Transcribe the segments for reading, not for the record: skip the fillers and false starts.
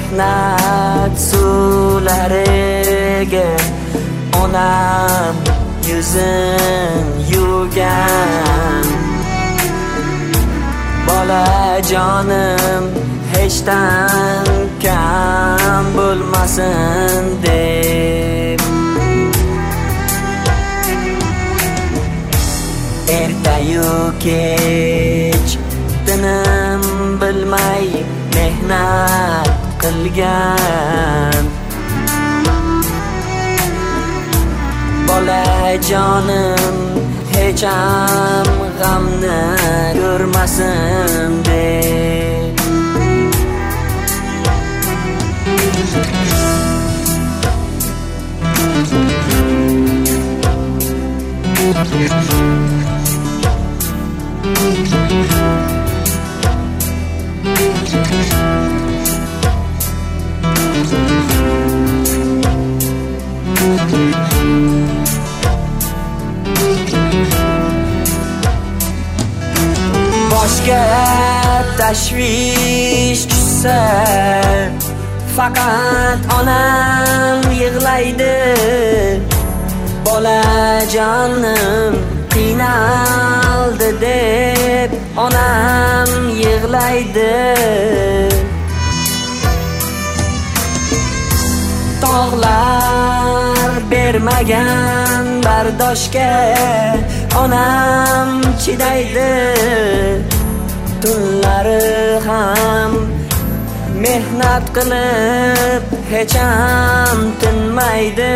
mehnat suvlariga onam yuzin yuvgan. Bolajonim hechdan kam bo'lmasin deb, ertayu kech tinim bilmay mehnat qilgan. Bolajonim hech ham g'amni ko'rmasin deb, boshga tashvish tushsa faqat onam yig'laydi. Bolajonim qiynaldi deb onam yig'laydi. Tog'lar bermagan bardoshga onam chidaydi. Tunlari ham mehnat qilib hech ham tinmaydi.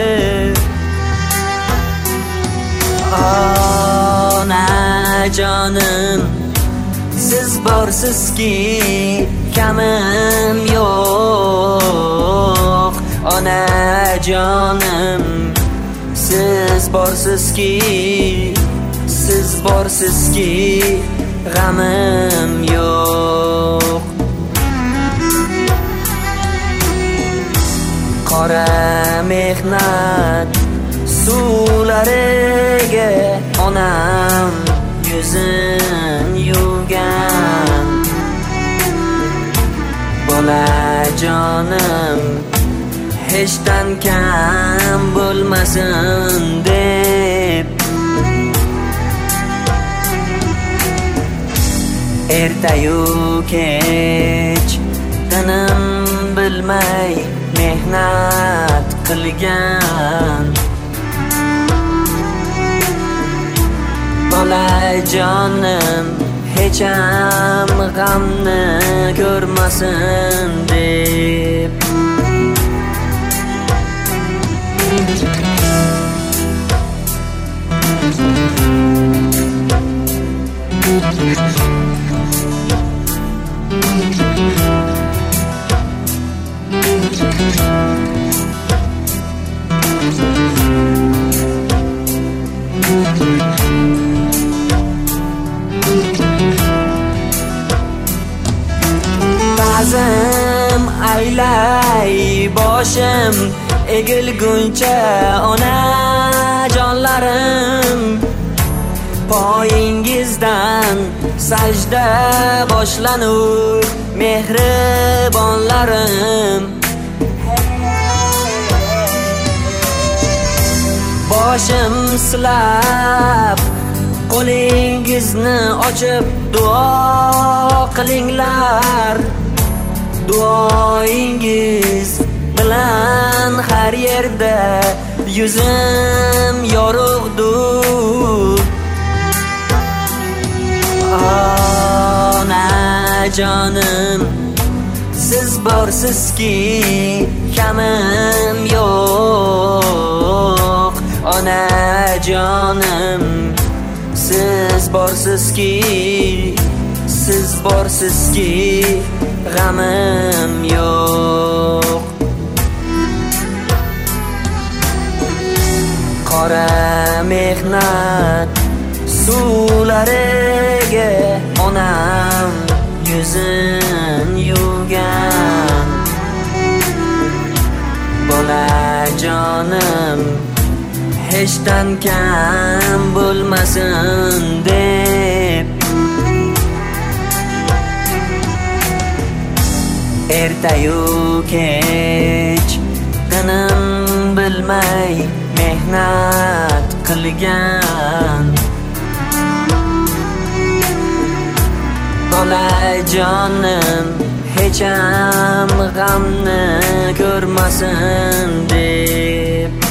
Onajonim siz borsizki kamim yo'q. Onajonim siz borsizki g'amim yo'q. Qora mehnat suvlariga onam yuzin yuvgan. Bolajonim hechdan kam bo'lmasin deb, ertayu kech tinim bilmay mehnat qilgan. Bolajonim hech ham g'amni ko'rmasin deb, ba'zim aylay boshim egilguncha onajonlarim, poyingizdan sajda boshlanur mehribonlarim. Boshim silab qo'lingizni ochib duo qilinglar. Duoingiz bilan har yerda yuzim yorug'dur. Onajonim siz borsizki kamim yo'q. Onajonim siz borsizki g'amim yo'q. Qora mehnat suvlariga onam yuzin yuvgan. Bolajonim hechdan kam bo'lmasin deb, ertayu kech tinim bilmay mehnat qilgan bolajonim hecham g'amni ko'rmasin deb